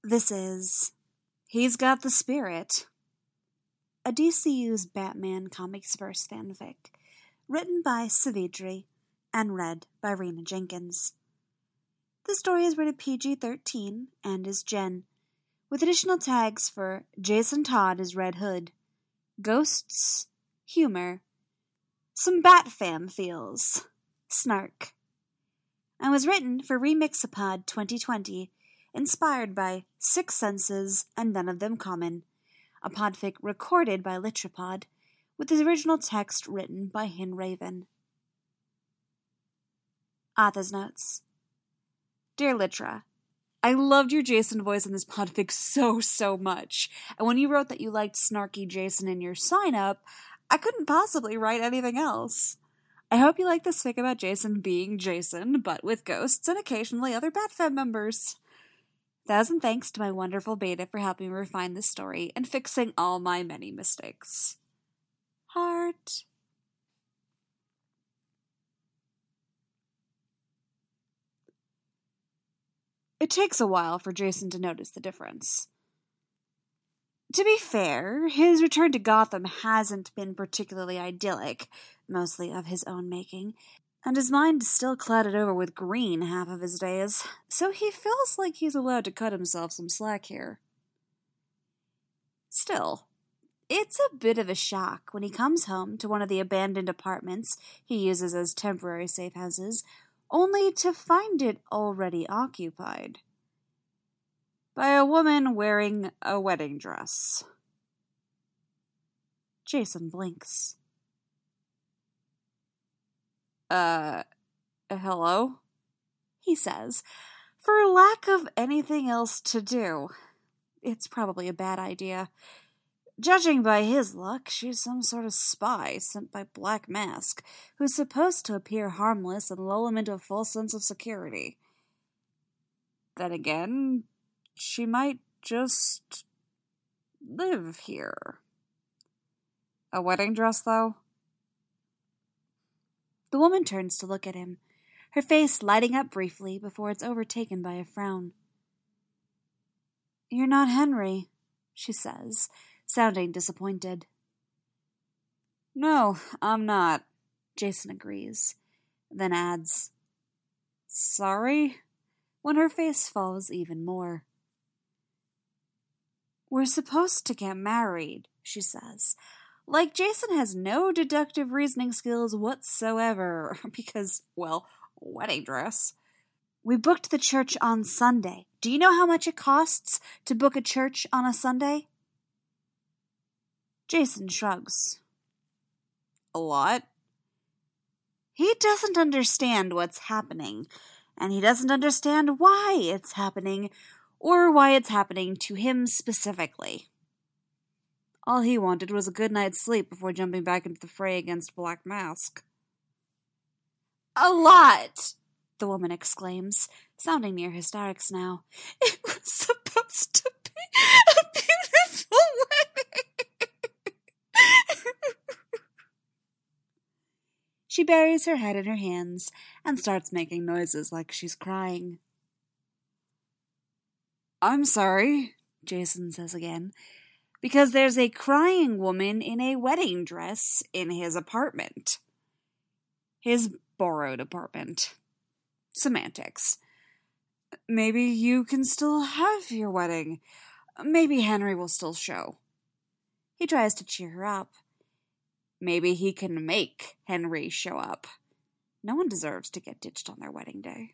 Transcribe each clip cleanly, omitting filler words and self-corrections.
This is He's Got the Spirit, a DCU's Batman Comics Verse fanfic, written by Savitri and read by Rena Jenkins. The story is rated PG-13 and is Gen, with additional tags for Jason Todd as Red Hood, ghosts, humor, some Bat-Fam feels, snark, and was written for Remixapod 2020, inspired by Six Senses and None of Them Common, a podfic recorded by Litrapod, with his original text written by Hin Raven. Author's Notes. Dear Litra, I loved your Jason voice in this podfic so much, and when you wrote that you liked snarky Jason in your sign-up, I couldn't possibly write anything else. I hope you like this fic about Jason being Jason, but with ghosts and occasionally other Bat-Fam members. Thousand thanks to my wonderful beta for helping me refine this story and fixing all my many mistakes. Heart. It takes a while for Jason to notice the difference. To be fair, his return to Gotham hasn't been particularly idyllic, mostly of his own making, and his mind is still clouded over with green half of his days, so he feels like he's allowed to cut himself some slack here. Still, it's a bit of a shock when he comes home to one of the abandoned apartments he uses as temporary safe houses, only to find it already occupied by a woman wearing a wedding dress. Jason blinks. Hello? He says, for lack of anything else to do. It's probably a bad idea. Judging by his luck, she's some sort of spy sent by Black Mask, who's supposed to appear harmless and lull him into a false sense of security. Then again, she might just live here. A wedding dress, though? The woman turns to look at him, her face lighting up briefly before it's overtaken by a frown. You're not Henry, she says, sounding disappointed. No, I'm not, Jason agrees, then adds, sorry, when her face falls even more. We're supposed to get married, she says, like Jason has no deductive reasoning skills whatsoever, because, well, wedding dress. We booked the church on Sunday. Do you know how much it costs to book a church on a Sunday? Jason shrugs. A lot? He doesn't understand what's happening, and he doesn't understand why it's happening, or why it's happening to him specifically. All he wanted was a good night's sleep before jumping back into the fray against Black Mask. A lot, the woman exclaims, sounding near hysterics now. It was supposed to be a beautiful wedding. She buries her head in her hands and starts making noises like she's crying. I'm sorry, Jason says again, because there's a crying woman in a wedding dress in his apartment. His borrowed apartment. Semantics. Maybe you can still have your wedding. Maybe Henry will still show. He tries to cheer her up. Maybe he can make Henry show up. No one deserves to get ditched on their wedding day.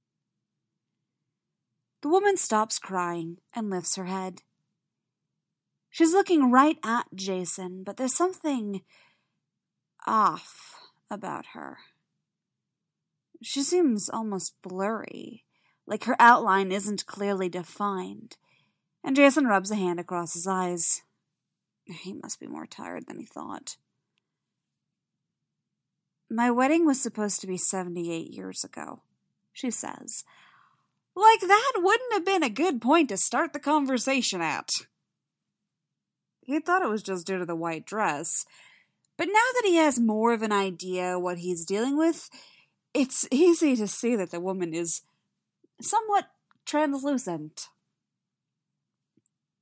The woman stops crying and lifts her head. She's looking right at Jason, but there's something off about her. She seems almost blurry, like her outline isn't clearly defined, and Jason rubs a hand across his eyes. He must be more tired than he thought. My wedding was supposed to be 78 years ago, she says. Like that wouldn't have been a good point to start the conversation at. He thought it was just due to the white dress, but now that he has more of an idea what he's dealing with, it's easy to see that the woman is somewhat translucent.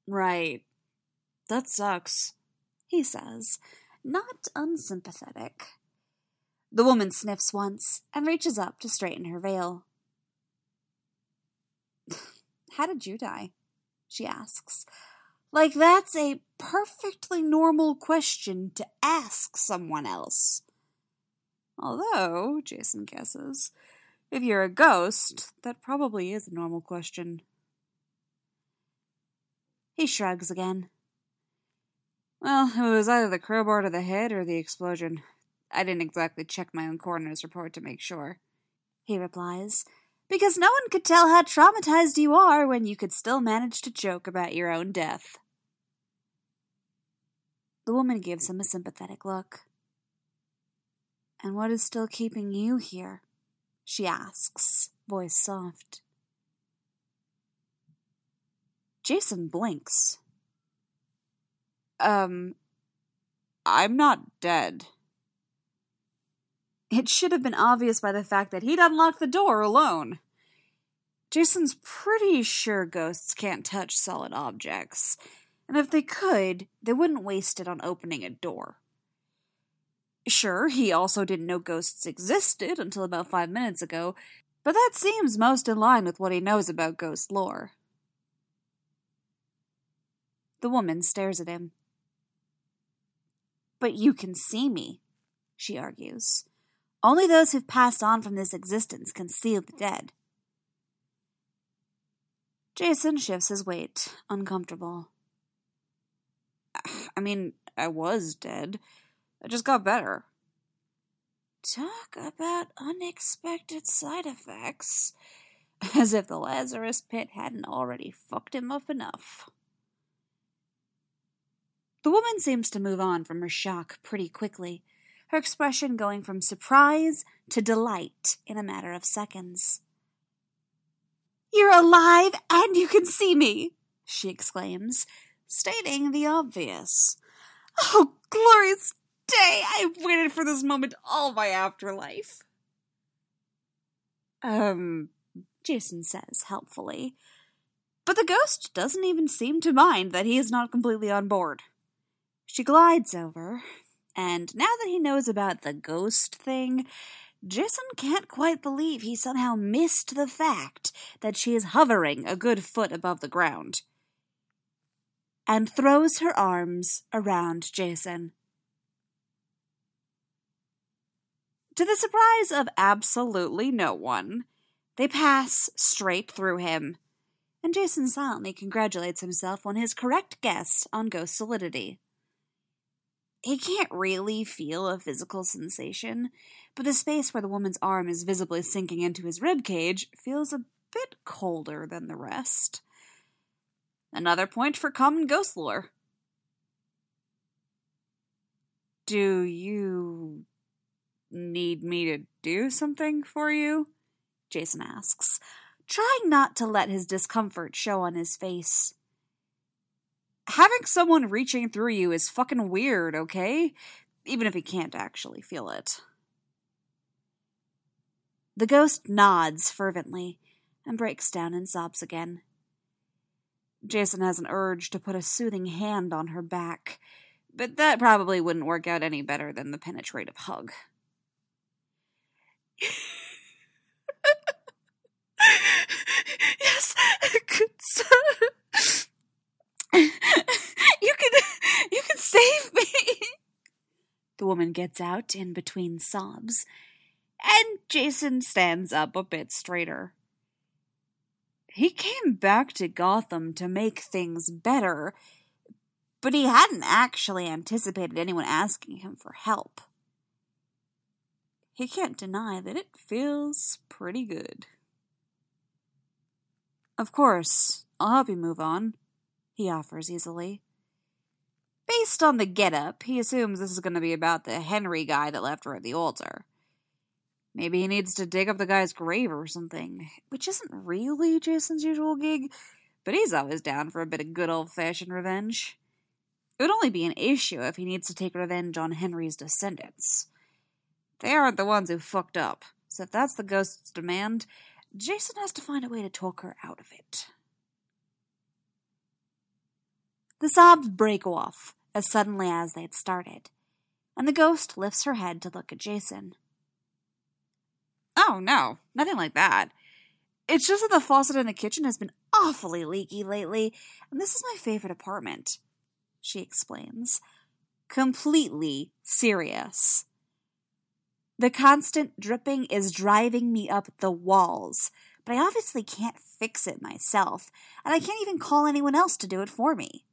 Right. That sucks, he says, not unsympathetic. The woman sniffs once and reaches up to straighten her veil. How did you die? She asks. Like that's a perfectly normal question to ask someone else. Although, Jason guesses, if you're a ghost, that probably is a normal question. He shrugs again. Well, it was either the crowbar to the head or the explosion. I didn't exactly check my own coroner's report to make sure, he replies, because no one could tell how traumatized you are when you could still manage to joke about your own death. The woman gives him a sympathetic look. And what is still keeping you here? She asks, voice soft. Jason blinks. I'm not dead. It should have been obvious by the fact that he'd unlocked the door alone. Jason's pretty sure ghosts can't touch solid objects, and if they could, they wouldn't waste it on opening a door. Sure, he also didn't know ghosts existed until about 5 minutes ago, but that seems most in line with what he knows about ghost lore. The woman stares at him. But you can see me, she argues. Only those who've passed on from this existence can see the dead. Jason shifts his weight, uncomfortable. I mean, I was dead. I just got better. Talk about unexpected side effects. As if the Lazarus pit hadn't already fucked him up enough. The woman seems to move on from her shock pretty quickly, her expression going from surprise to delight in a matter of seconds. You're alive and you can see me, she exclaims, stating the obvious. Oh, glorious day! I've waited for this moment all my afterlife. Jason says helpfully. But the ghost doesn't even seem to mind that he is not completely on board. She glides over, and now that he knows about the ghost thing, Jason can't quite believe he somehow missed the fact that she is hovering a good foot above the ground, and throws her arms around Jason. To the surprise of absolutely no one, they pass straight through him, and Jason silently congratulates himself on his correct guess on ghost solidity. He can't really feel a physical sensation, but the space where the woman's arm is visibly sinking into his ribcage feels a bit colder than the rest. Another point for common ghost lore. Do you need me to do something for you? Jason asks, trying not to let his discomfort show on his face. Having someone reaching through you is fucking weird, okay? Even if he can't actually feel it. The ghost nods fervently and breaks down in sobs again. Jason has an urge to put a soothing hand on her back, but that probably wouldn't work out any better than the penetrative hug. Yes, good sir. You can save me. The woman gets out in between sobs, and Jason stands up a bit straighter. He came back to Gotham to make things better, but he hadn't actually anticipated anyone asking him for help. He can't deny that it feels pretty good. Of course, I'll help you move on, he offers easily. Based on the getup, he assumes this is going to be about the Henry guy that left her at the altar. Maybe he needs to dig up the guy's grave or something, which isn't really Jason's usual gig, but he's always down for a bit of good old-fashioned revenge. It would only be an issue if he needs to take revenge on Henry's descendants. They aren't the ones who fucked up, so if that's the ghost's demand, Jason has to find a way to talk her out of it. The sobs break off as suddenly as they had started, and the ghost lifts her head to look at Jason. "Oh, no, nothing like that. It's just that the faucet in the kitchen has been awfully leaky lately, and this is my favorite apartment," she explains, completely serious. "The constant dripping is driving me up the walls, but I obviously can't fix it myself, and I can't even call anyone else to do it for me."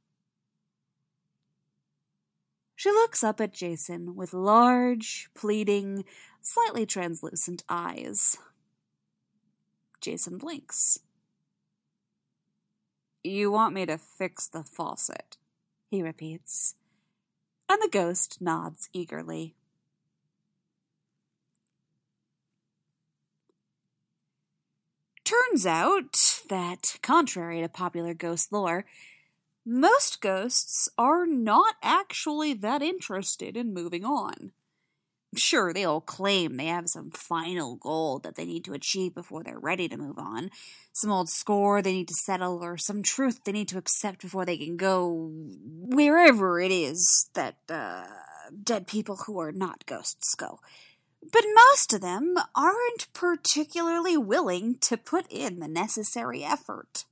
She looks up at Jason with large, pleading, slightly translucent eyes. Jason blinks. "You want me to fix the faucet?" he repeats, and the ghost nods eagerly. Turns out that, contrary to popular ghost lore, most ghosts are not actually that interested in moving on. Sure, they all claim they have some final goal that they need to achieve before they're ready to move on, some old score they need to settle, or some truth they need to accept before they can go wherever it is that dead people who are not ghosts go. But most of them aren't particularly willing to put in the necessary effort.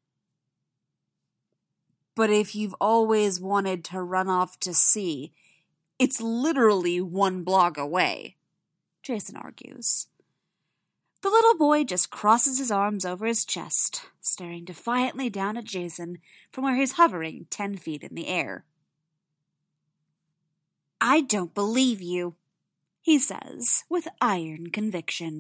But if you've always wanted to run off to sea, it's literally 1 block away, Jason argues. The little boy just crosses his arms over his chest, staring defiantly down at Jason from where he's hovering 10 feet in the air. "I don't believe you," he says with iron conviction.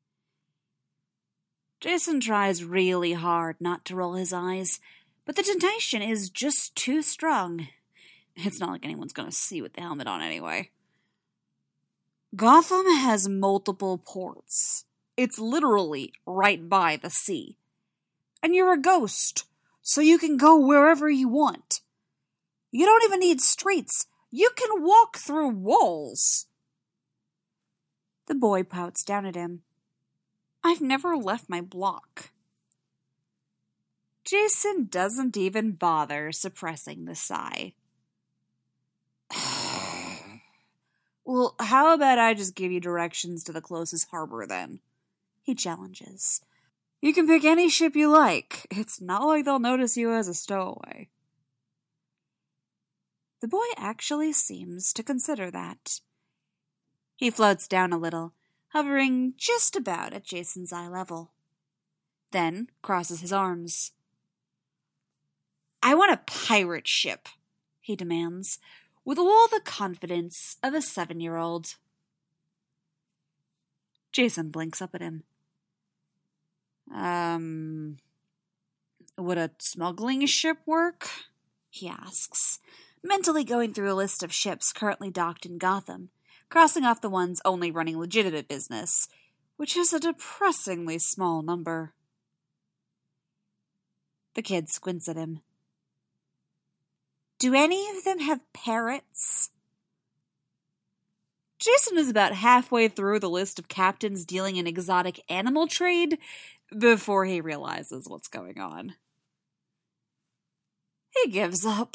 Jason tries really hard not to roll his eyes, but the temptation is just too strong. It's not like anyone's going to see with the helmet on anyway. "Gotham has multiple ports. It's literally right by the sea. And you're a ghost, so you can go wherever you want. You don't even need streets. You can walk through walls." The boy pouts down at him. "I've never left my block." Jason doesn't even bother suppressing the sigh. "Well, how about I just give you directions to the closest harbor then?" he challenges. "You can pick any ship you like. It's not like they'll notice you as a stowaway." The boy actually seems to consider that. He floats down a little, hovering just about at Jason's eye level. Then crosses his arms. "I want a pirate ship," he demands, with all the confidence of a 7-year-old. Jason blinks up at him. Would a smuggling ship work?" he asks, mentally going through a list of ships currently docked in Gotham, crossing off the ones only running legitimate business, which is a depressingly small number. The kid squints at him. "Do any of them have parrots?" Jason is about halfway through the list of captains dealing in exotic animal trade before he realizes what's going on. He gives up.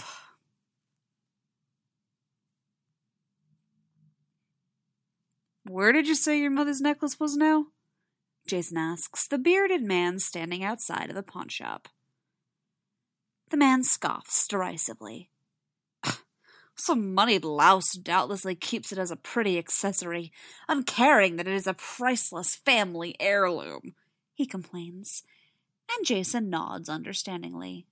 "Where did you say your mother's necklace was now?" Jason asks the bearded man standing outside of the pawnshop. The man scoffs derisively. "Some moneyed louse doubtlessly keeps it as a pretty accessory, uncaring that it is a priceless family heirloom," he complains, and Jason nods understandingly.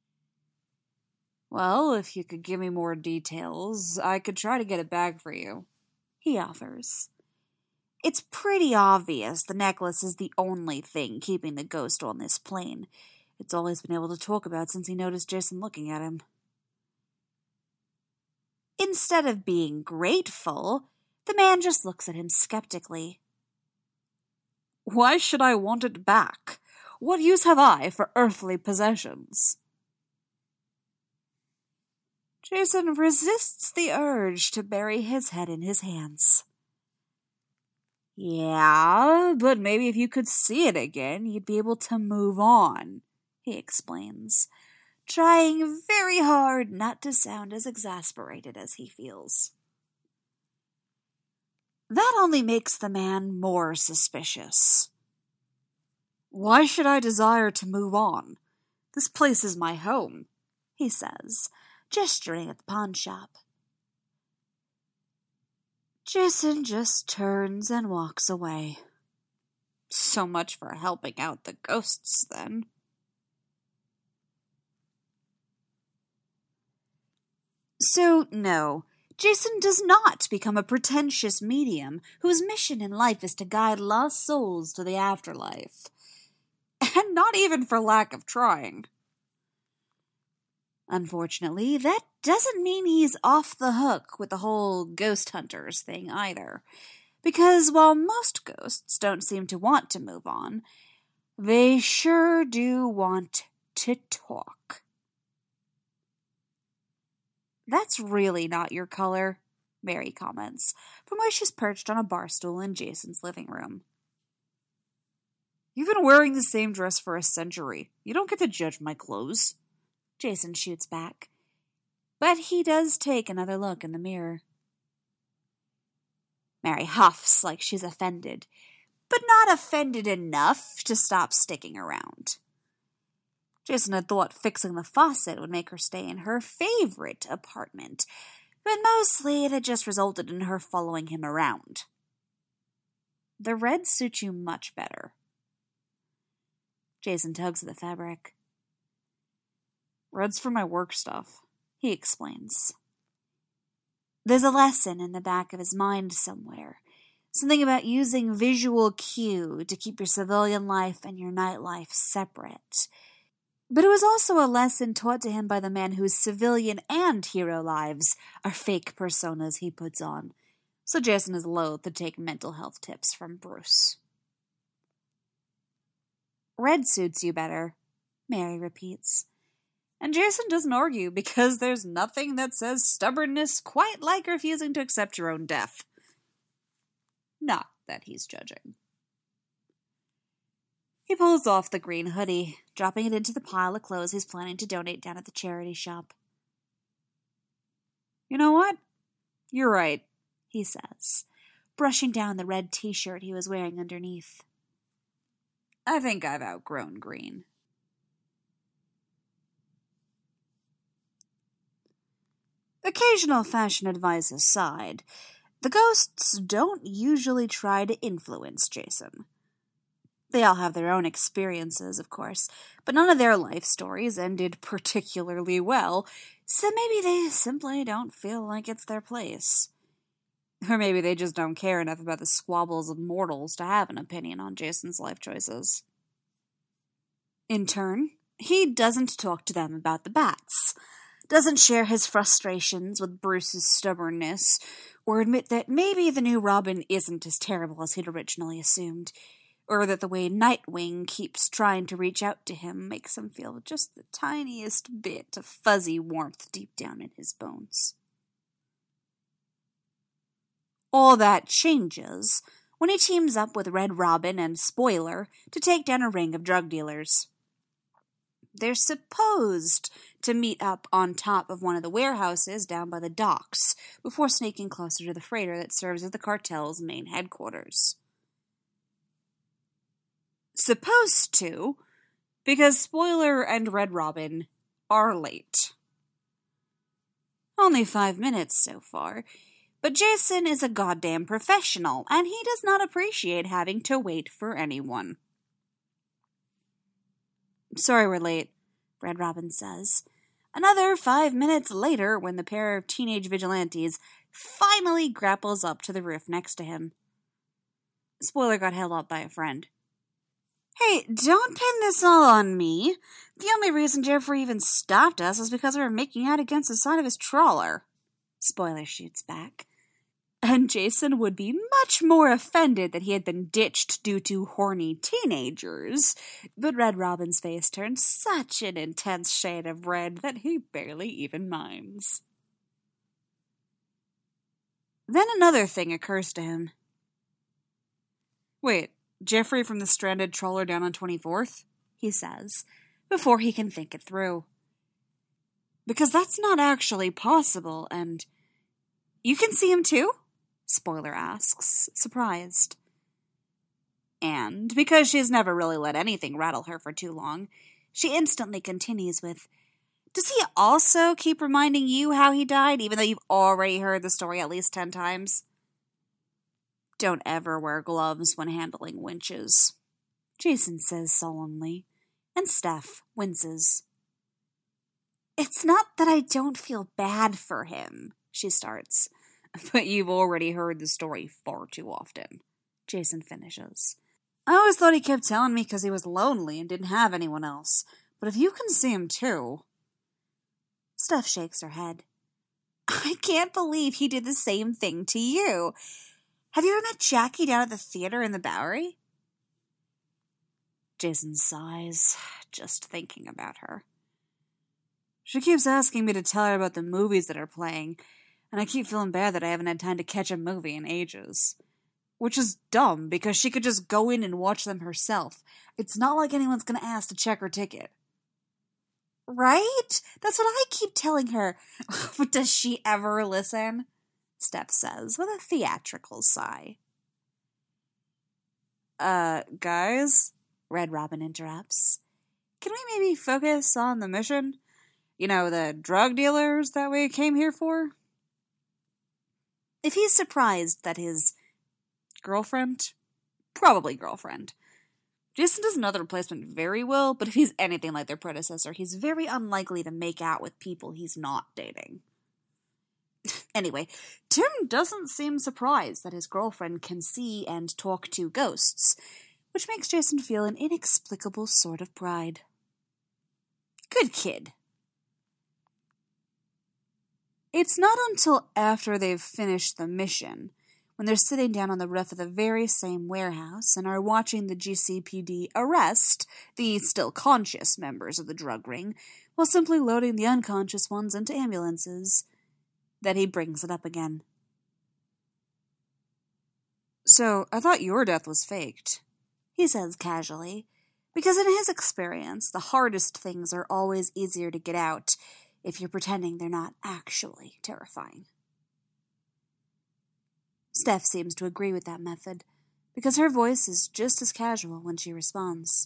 "Well, if you could give me more details, I could try to get it back for you," he offers. It's pretty obvious the necklace is the only thing keeping the ghost on this plane. It's all he's been able to talk about since he noticed Jason looking at him. Instead of being grateful, the man just looks at him skeptically. "Why should I want it back? What use have I for earthly possessions?" Jason resists the urge to bury his head in his hands. "Yeah, but maybe if you could see it again, you'd be able to move on," he explains, trying very hard not to sound as exasperated as he feels. That only makes the man more suspicious. "Why should I desire to move on? This place is my home," he says, gesturing at the pawn shop. Jason just turns and walks away. So much for helping out the ghosts, then. So, no, Jason does not become a pretentious medium whose mission in life is to guide lost souls to the afterlife. And not even for lack of trying. Unfortunately, that doesn't mean he's off the hook with the whole ghost hunters thing either. Because while most ghosts don't seem to want to move on, they sure do want to talk. "That's really not your color," Mary comments, from where she's perched on a bar stool in Jason's living room. "You've been wearing the same dress for a century. You don't get to judge my clothes," Jason shoots back. But he does take another look in the mirror. Mary huffs like she's offended, but not offended enough to stop sticking around. Jason had thought fixing the faucet would make her stay in her favorite apartment, but mostly it had just resulted in her following him around. "The red suits you much better." Jason tugs at the fabric. "Red's for my work stuff," he explains. There's a lesson in the back of his mind somewhere. Something about using visual cue to keep your civilian life and your nightlife separate. But it was also a lesson taught to him by the man whose civilian and hero lives are fake personas he puts on. So Jason is loath to take mental health tips from Bruce. "Red suits you better," Mary repeats. And Jason doesn't argue because there's nothing that says stubbornness quite like refusing to accept your own death. Not that he's judging. He pulls off the green hoodie, dropping it into the pile of clothes he's planning to donate down at the charity shop. "You know what? You're right," he says, brushing down the red t-shirt he was wearing underneath. "I think I've outgrown green." Occasional fashion advice aside, the ghosts don't usually try to influence Jason. They all have their own experiences, of course, but none of their life stories ended particularly well, so maybe they simply don't feel like it's their place. Or maybe they just don't care enough about the squabbles of mortals to have an opinion on Jason's life choices. In turn, he doesn't talk to them about the bats, doesn't share his frustrations with Bruce's stubbornness, or admit that maybe the new Robin isn't as terrible as he'd originally assumed, or that the way Nightwing keeps trying to reach out to him makes him feel just the tiniest bit of fuzzy warmth deep down in his bones. All that changes when he teams up with Red Robin and Spoiler to take down a ring of drug dealers. They're supposed to meet up on top of one of the warehouses down by the docks before sneaking closer to the freighter that serves as the cartel's main headquarters. Supposed to, because Spoiler and Red Robin are late. Only 5 minutes so far, but Jason is a goddamn professional, and he does not appreciate having to wait for anyone. "Sorry we're late," Red Robin says. Another 5 minutes later, when the pair of teenage vigilantes finally grapples up to the roof next to him. Spoiler got held up by a friend. "Hey, don't pin this all on me. The only reason Jeffrey even stopped us was because we were making out against the side of his trawler," Spoiler shoots back. And Jason would be much more offended that he had been ditched due to horny teenagers, but Red Robin's face turns such an intense shade of red that he barely even minds. Then another thing occurs to him. "Wait, Jeffrey from the stranded trawler down on 24th? He says, before he can think it through. Because that's not actually possible, and... You can see him too? Spoiler asks, surprised. And, because she's never really let anything rattle her for too long, she instantly continues with, does he also keep reminding you how he died, even though you've already heard the story at least 10 times? Don't ever wear gloves when handling winches, Jason says solemnly, and Steph winces. It's not that I don't feel bad for him, she starts. But you've already heard the story far too often, Jason finishes. I always thought he kept telling me because he was lonely and didn't have anyone else. But if you can see him too... Steph shakes her head. I can't believe he did the same thing to you. Have you ever met Jackie down at the theater in the Bowery? Jason sighs, just thinking about her. She keeps asking me to tell her about the movies that are playing, and I keep feeling bad that I haven't had time to catch a movie in ages. Which is dumb, because she could just go in and watch them herself. It's not like anyone's gonna ask to check her ticket. Right? That's what I keep telling her. But does she ever listen? Steph says, with a theatrical sigh. Guys? Red Robin interrupts. Can we maybe focus on the mission? You know, the drug dealers that we came here for? If he's surprised that his girlfriend? Probably girlfriend. Jason doesn't know the replacement very well, but if he's anything like their predecessor, he's very unlikely to make out with people he's not dating. Anyway, Tim doesn't seem surprised that his girlfriend can see and talk to ghosts, which makes Jason feel an inexplicable sort of pride. Good kid. It's not until after they've finished the mission, when they're sitting down on the roof of the very same warehouse and are watching the GCPD arrest the still conscious members of the drug ring, while simply loading the unconscious ones into ambulances, that he brings it up again. So, I thought your death was faked, he says casually, because in his experience, the hardest things are always easier to get out if you're pretending they're not actually terrifying. Steph seems to agree with that method, because her voice is just as casual when she responds.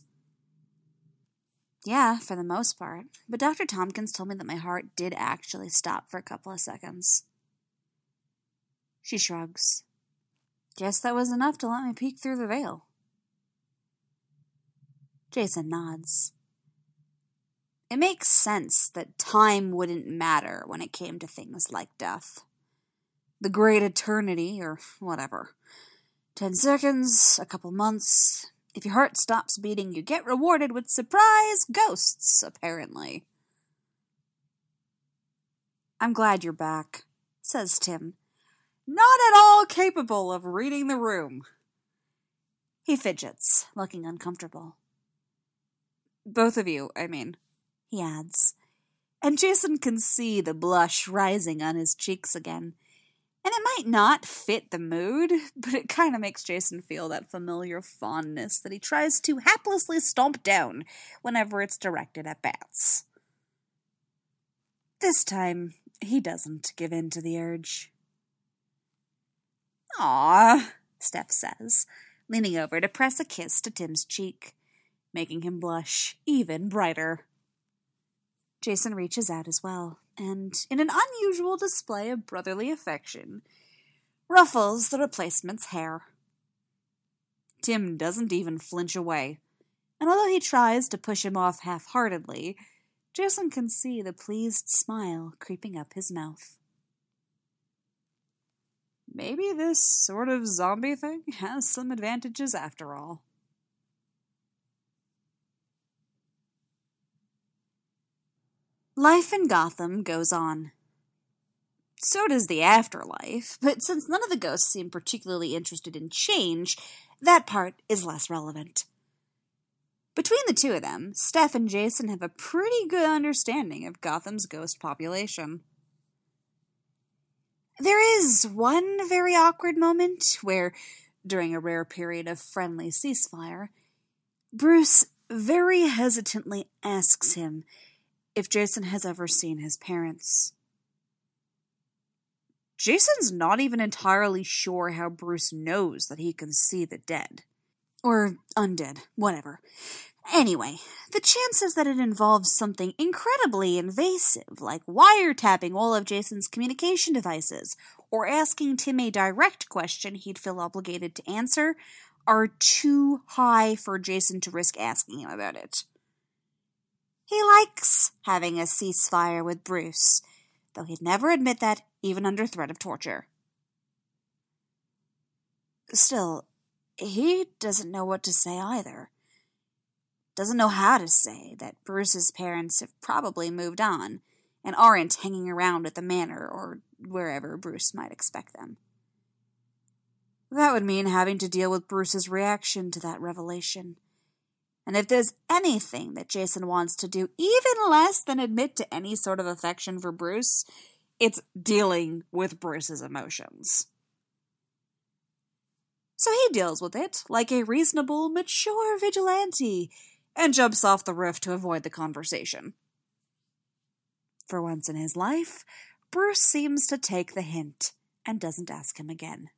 Yeah, for the most part, but Dr. Tompkins told me that my heart did actually stop for a couple of seconds. She shrugs. Guess that was enough to let me peek through the veil. Jason nods. It makes sense that time wouldn't matter when it came to things like death. The great eternity, or whatever. 10 seconds, a couple months. If your heart stops beating, you get rewarded with surprise ghosts, apparently. I'm glad you're back, says Tim, not at all capable of reading the room. He fidgets, looking uncomfortable. Both of you, I mean, he adds, and Jason can see the blush rising on his cheeks again. And it might not fit the mood, but it kind of makes Jason feel that familiar fondness that he tries to haplessly stomp down whenever it's directed at bats. This time, he doesn't give in to the urge. Aw, Steph says, leaning over to press a kiss to Tim's cheek, making him blush even brighter. Jason reaches out as well, and, in an unusual display of brotherly affection, ruffles the replacement's hair. Tim doesn't even flinch away, and although he tries to push him off half-heartedly, Jason can see the pleased smile creeping up his mouth. Maybe this sort of zombie thing has some advantages after all. Life in Gotham goes on. So does the afterlife, but since none of the ghosts seem particularly interested in change, that part is less relevant. Between the two of them, Steph and Jason have a pretty good understanding of Gotham's ghost population. There is one very awkward moment where, during a rare period of friendly ceasefire, Bruce very hesitantly asks him if Jason has ever seen his parents. Jason's not even entirely sure how Bruce knows that he can see the dead. Or undead, whatever. Anyway, the chances that it involves something incredibly invasive, like wiretapping all of Jason's communication devices, or asking Tim a direct question he'd feel obligated to answer, are too high for Jason to risk asking him about it. He likes having a ceasefire with Bruce, though he'd never admit that, even under threat of torture. Still, he doesn't know what to say either. Doesn't know how to say that Bruce's parents have probably moved on and aren't hanging around at the manor or wherever Bruce might expect them. That would mean having to deal with Bruce's reaction to that revelation. And if there's anything that Jason wants to do, even less than admit to any sort of affection for Bruce, it's dealing with Bruce's emotions. So he deals with it like a reasonable, mature vigilante and jumps off the roof to avoid the conversation. For once in his life, Bruce seems to take the hint and doesn't ask him again.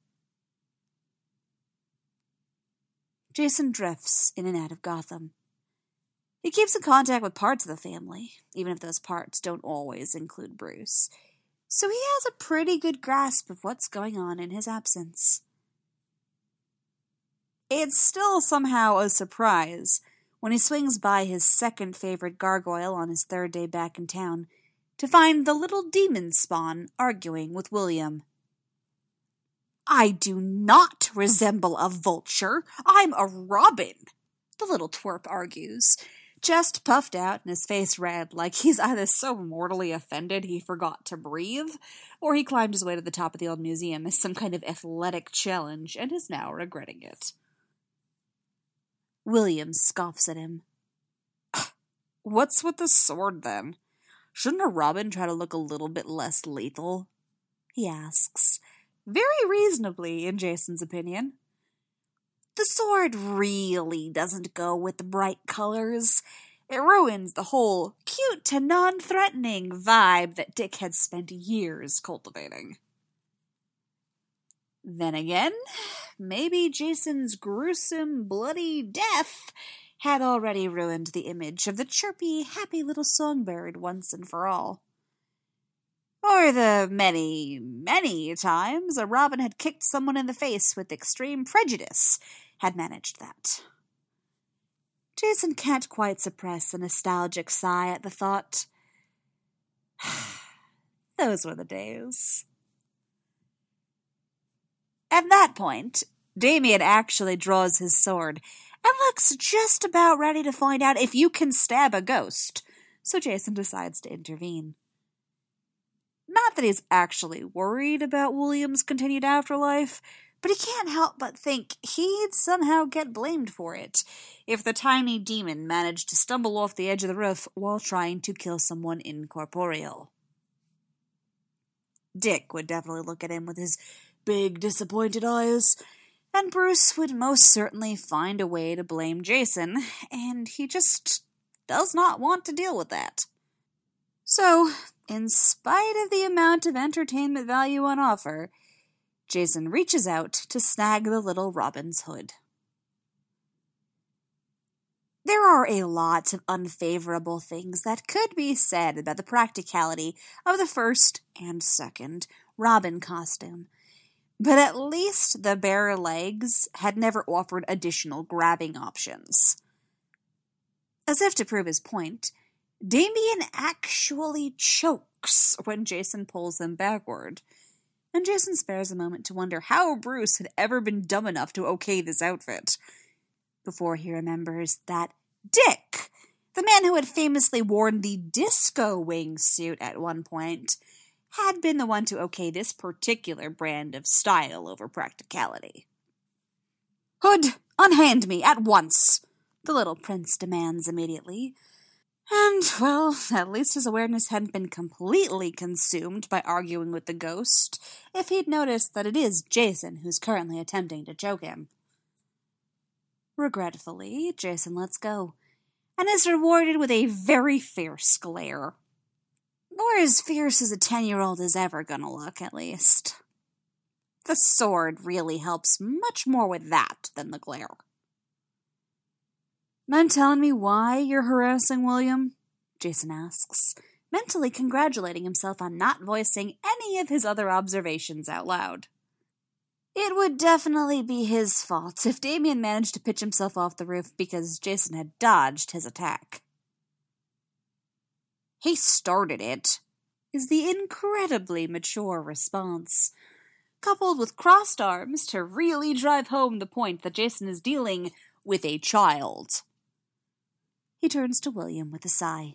Jason drifts in and out of Gotham. He keeps in contact with parts of the family, even if those parts don't always include Bruce, so he has a pretty good grasp of what's going on in his absence. It's still somehow a surprise when he swings by his second favorite gargoyle on his third day back in town to find the little demon spawn arguing with William. "I do not resemble a vulture. I'm a robin," the little twerp argues, chest puffed out and his face red like he's either so mortally offended he forgot to breathe, or he climbed his way to the top of the old museum as some kind of athletic challenge and is now regretting it. William scoffs at him. "What's with the sword, then? Shouldn't a robin try to look a little bit less lethal?" he asks, very reasonably in Jason's opinion. "The sword really doesn't go with the bright colors. It ruins the whole cute to non-threatening vibe that Dick had spent years cultivating." Then again, maybe Jason's gruesome, bloody death had already ruined the image of the chirpy, happy little songbird once and for all. Or the many, many times a robin had kicked someone in the face with extreme prejudice had managed that. Jason can't quite suppress a nostalgic sigh at the thought. Those were the days. At that point, Damien actually draws his sword and looks just about ready to find out if you can stab a ghost, so Jason decides to intervene. Not that he's actually worried about William's continued afterlife, but he can't help but think he'd somehow get blamed for it if the tiny demon managed to stumble off the edge of the roof while trying to kill someone incorporeal. Dick would definitely look at him with his big, disappointed eyes, and Bruce would most certainly find a way to blame Jason, and he just does not want to deal with that. So, in spite of the amount of entertainment value on offer, Jason reaches out to snag the little robin's hood. There are a lot of unfavorable things that could be said about the practicality of the first and second Robin costume, but at least the bare legs had never offered additional grabbing options. As if to prove his point, Damien actually chokes when Jason pulls him backward, and Jason spares a moment to wonder how Bruce had ever been dumb enough to okay this outfit, before he remembers that Dick, the man who had famously worn the disco wingsuit at one point, had been the one to okay this particular brand of style over practicality. "Hood, unhand me, at once!" the little prince demands immediately. And, well, at least his awareness hadn't been completely consumed by arguing with the ghost, if he'd noticed that it is Jason who's currently attempting to choke him. Regretfully, Jason lets go, and is rewarded with a very fierce glare. Or as fierce as a 10-year-old is ever gonna look, at least. The sword really helps much more with that than the glare. Mind telling me why you're harassing William? Jason asks, mentally congratulating himself on not voicing any of his other observations out loud. It would definitely be his fault if Damien managed to pitch himself off the roof because Jason had dodged his attack. He started it, is the incredibly mature response, coupled with crossed arms to really drive home the point that Jason is dealing with a child. He turns to William with a sigh.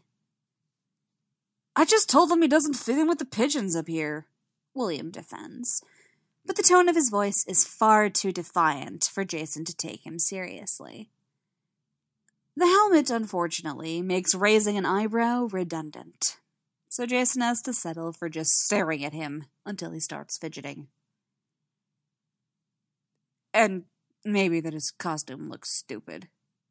I just told him he doesn't fit in with the pigeons up here, William defends, but the tone of his voice is far too defiant for Jason to take him seriously. The helmet, unfortunately, makes raising an eyebrow redundant, so Jason has to settle for just staring at him until he starts fidgeting. And maybe that his costume looks stupid.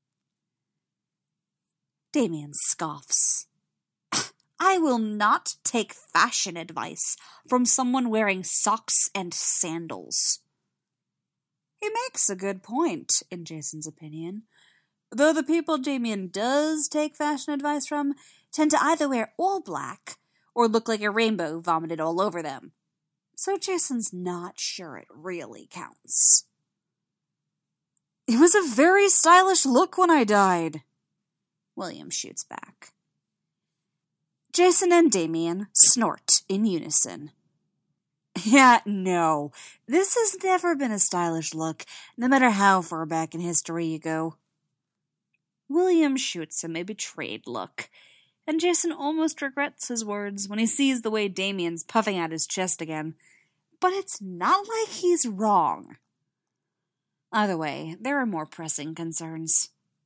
Damien scoffs. I will not take fashion advice from someone wearing socks and sandals. He makes a good point, in Jason's opinion, though the people Damien does take fashion advice from tend to either wear all black or look like a rainbow vomited all over them. So Jason's not sure it really counts. It was a very stylish look when I died, William shoots back. Jason and Damien snort in unison. Yeah, no, this has never been a stylish look, no matter how far back in history you go. William shoots him a betrayed look, and Jason almost regrets his words when he sees the way Damien's puffing out his chest again. But it's not like he's wrong. Either way, there are more pressing concerns.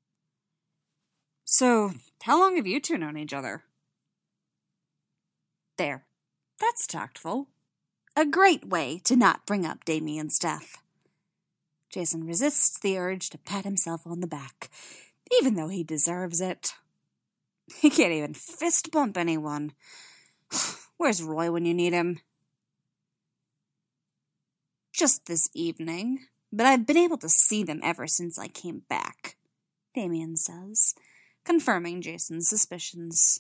So, how long have you two known each other? There. That's tactful. A great way to not bring up Damien's death. Jason resists the urge to pat himself on the back, even though he deserves it. He can't even fist bump anyone. Where's Roy when you need him? Just this evening, but I've been able to see them ever since I came back, Damien says, confirming Jason's suspicions.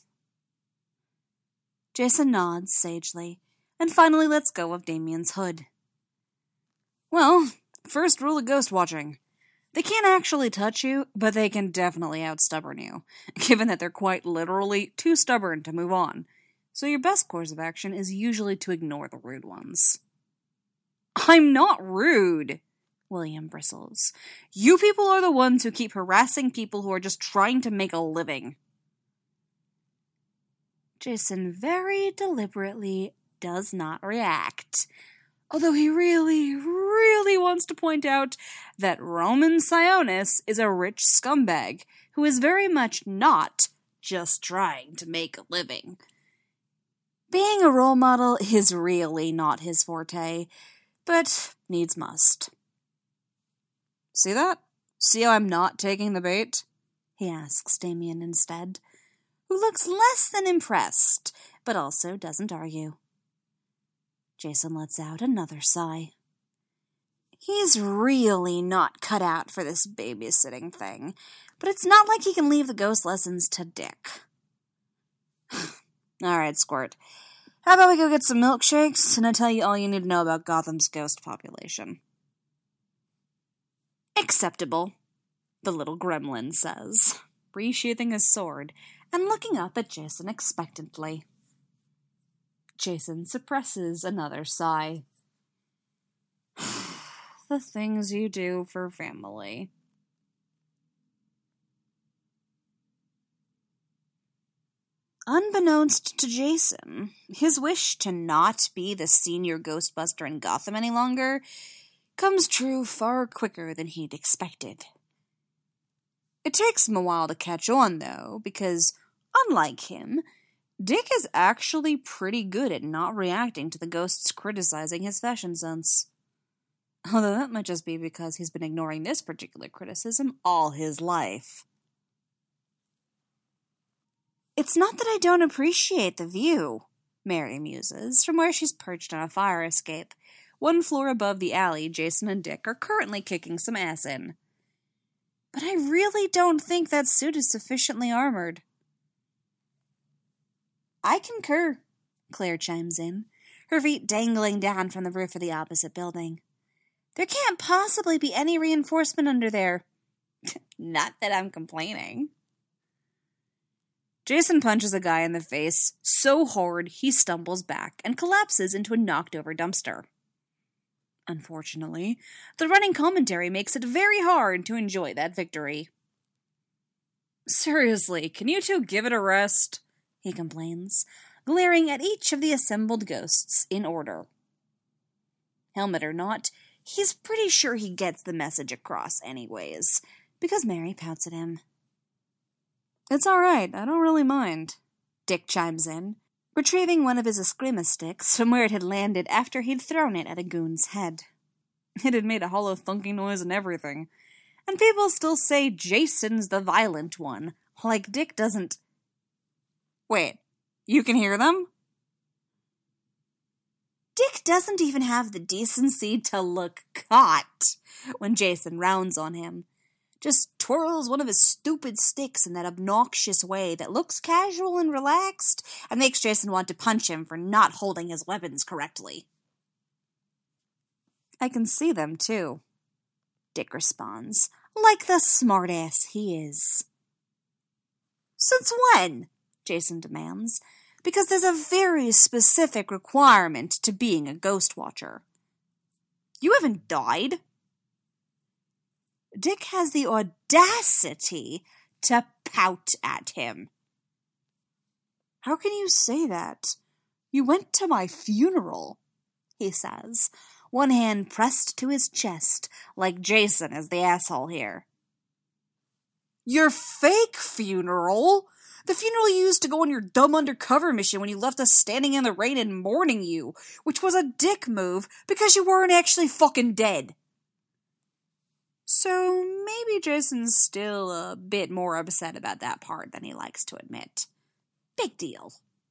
Jason nods sagely, and finally lets go of Damien's hood. Well, first rule of ghost watching. They can't actually touch you, but they can definitely out-stubborn you, given that they're quite literally too stubborn to move on. So your best course of action is usually to ignore the rude ones. I'm not rude, William bristles. You people are the ones who keep harassing people who are just trying to make a living. Jason very deliberately does not react, although he really, really wants to point out that Roman Sionis is a rich scumbag who is very much not just trying to make a living. Being a role model is really not his forte, but needs must. See that? See how I'm not taking the bait? He asks Damien instead, who looks less than impressed, but also doesn't argue. Jason lets out another sigh. He's really not cut out for this babysitting thing, but it's not like he can leave the ghost lessons to Dick. Alright, Squirt. How about we go get some milkshakes, and I tell you all you need to know about Gotham's ghost population? Acceptable, the little gremlin says, resheathing his sword and looking up at Jason expectantly. Jason suppresses another sigh. The things you do for family. Unbeknownst to Jason, his wish to not be the senior Ghostbuster in Gotham any longer comes true far quicker than he'd expected. It takes him a while to catch on, though, because, unlike him, Dick is actually pretty good at not reacting to the ghosts criticizing his fashion sense. Although that might just be because he's been ignoring this particular criticism all his life. It's not that I don't appreciate the view, Mary muses, from where she's perched on a fire escape, one floor above the alley Jason and Dick are currently kicking some ass in. But I really don't think that suit is sufficiently armored. I concur, Claire chimes in, her feet dangling down from the roof of the opposite building. There can't possibly be any reinforcement under there. Not that I'm complaining. Jason punches a guy in the face so hard he stumbles back and collapses into a knocked-over dumpster. Unfortunately, the running commentary makes it very hard to enjoy that victory. Seriously, can you two give it a rest? He complains, glaring at each of the assembled ghosts in order. Helmet or not, he's pretty sure he gets the message across anyways, because Mary pouts at him. It's all right, I don't really mind, Dick chimes in, retrieving one of his eskrima sticks from where it had landed after he'd thrown it at a goon's head. It had made a hollow thunking noise and everything, and people still say Jason's the violent one, like Dick doesn't... Wait, you can hear them? Dick doesn't even have the decency to look caught when Jason rounds on him. Just twirls one of his stupid sticks in that obnoxious way that looks casual and relaxed and makes Jason want to punch him for not holding his weapons correctly. I can see them, too, Dick responds, like the smartass he is. Since when? Jason demands, because there's a very specific requirement to being a ghost watcher. You haven't died. Dick has the audacity to pout at him. How can you say that? You went to my funeral, he says, one hand pressed to his chest, like Jason is the asshole here. Your fake funeral? The funeral you used to go on your dumb undercover mission when you left us standing in the rain and mourning you, which was a dick move because you weren't actually fucking dead. So maybe Jason's still a bit more upset about that part than he likes to admit. Big deal.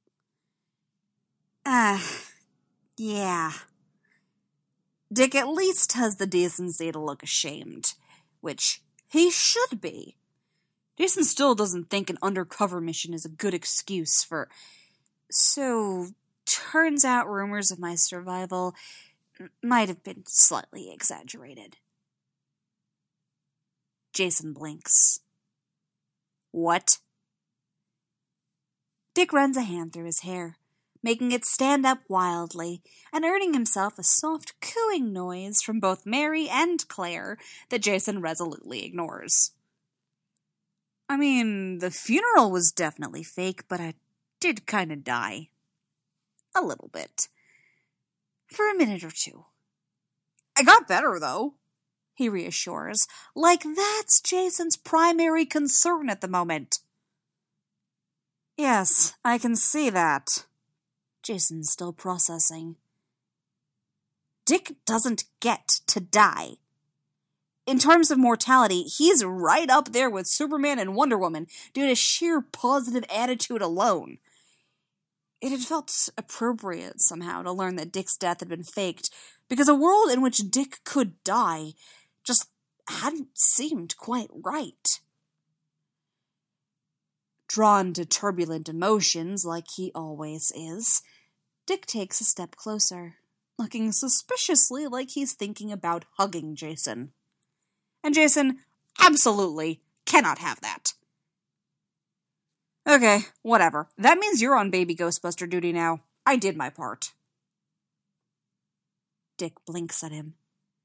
Yeah. Dick at least has the decency to look ashamed, which he should be. Jason still doesn't think an undercover mission is a good excuse for... So, turns out rumors of my survival might have been slightly exaggerated. Jason blinks. What? Dick runs a hand through his hair, making it stand up wildly, and earning himself a soft cooing noise from both Mary and Claire that Jason resolutely ignores. I mean, the funeral was definitely fake, but I did kind of die. A little bit. For a minute or two. I got better, though, he reassures, like that's Jason's primary concern at the moment. Yes, I can see that. Jason's still processing. Dick doesn't get to die. In terms of mortality, he's right up there with Superman and Wonder Woman due to sheer positive attitude alone. It had felt appropriate somehow to learn that Dick's death had been faked, because a world in which Dick could die just hadn't seemed quite right. Drawn to turbulent emotions like he always is, Dick takes a step closer, looking suspiciously like he's thinking about hugging Jason. And Jason absolutely cannot have that. Okay, whatever. That means you're on baby Ghostbuster duty now. I did my part. Dick blinks at him.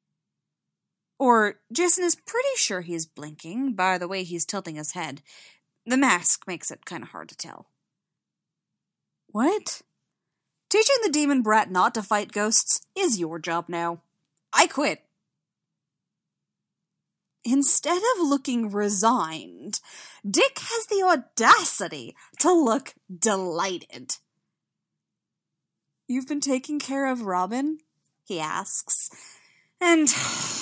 Or Jason is pretty sure he's blinking by the way he's tilting his head. The mask makes it kind of hard to tell. What? Teaching the demon brat not to fight ghosts is your job now. I quit. Instead of looking resigned, Dick has the audacity to look delighted. You've been taking care of Robin? He asks. And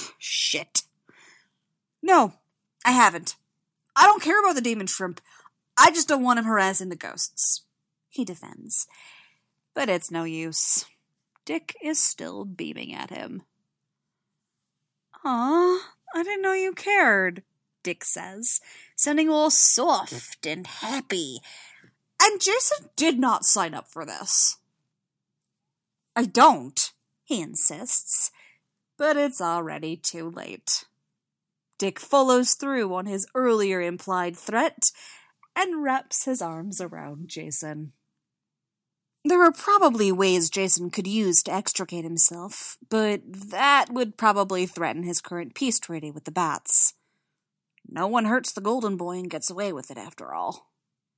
shit. No, I haven't. I don't care about the demon shrimp. I just don't want him harassing the ghosts, he defends. But it's no use. Dick is still beaming at him. Aw, I didn't know you cared, Dick says, sounding all soft and happy. And Jason did not sign up for this. I don't, he insists, but it's already too late. Dick follows through on his earlier implied threat and wraps his arms around Jason. There are probably ways Jason could use to extricate himself, but that would probably threaten his current peace treaty with the Bats. No one hurts the Golden Boy and gets away with it after all.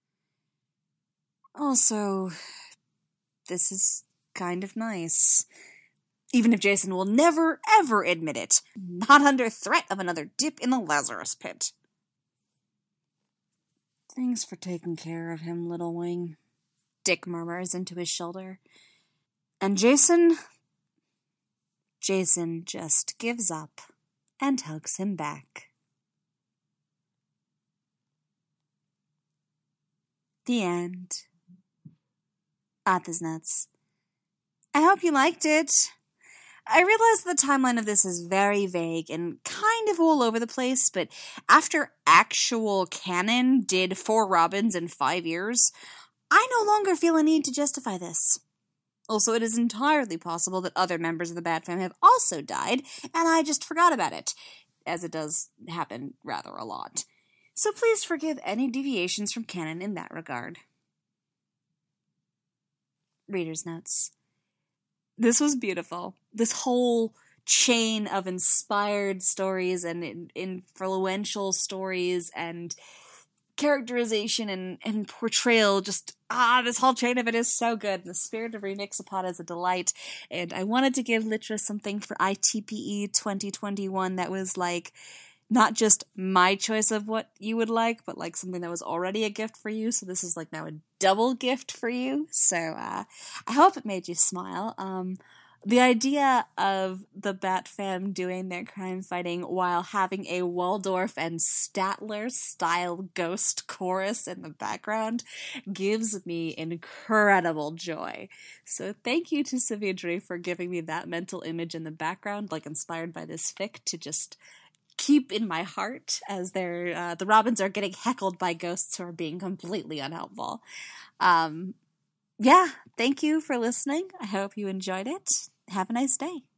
Also, this is kind of nice. Even if Jason will never, ever admit it, not under threat of another dip in the Lazarus Pit. Thanks for taking care of him, Little Wing, Dick murmurs into his shoulder. And Jason just gives up and hugs him back. The end. Nuts. I hope you liked it. I realize the timeline of this is very vague and kind of all over the place, but after actual canon did 4 Robins in 5 years, I no longer feel a need to justify this. Also, it is entirely possible that other members of the Bat Family have also died, and I just forgot about it, as it does happen rather a lot. So please forgive any deviations from canon in that regard. Reader's notes. This was beautiful. This whole chain of inspired stories and influential stories and characterization and portrayal, just, this whole chain of it is so good. The spirit of Remixapod is a delight, and I wanted to give Litra something for ITPE 2021 that was like, not just my choice of what you would like, but like something that was already a gift for you. So this is like now a double gift for you. So I hope it made you smile. The idea of the Bat Fam doing their crime fighting while having a Waldorf and Statler style ghost chorus in the background gives me incredible joy. So thank you to Savidri for giving me that mental image in the background, like inspired by this fic, to just keep in my heart as the Robins are getting heckled by ghosts who are being completely unhelpful. Thank you for listening. I hope you enjoyed it. Have a nice day.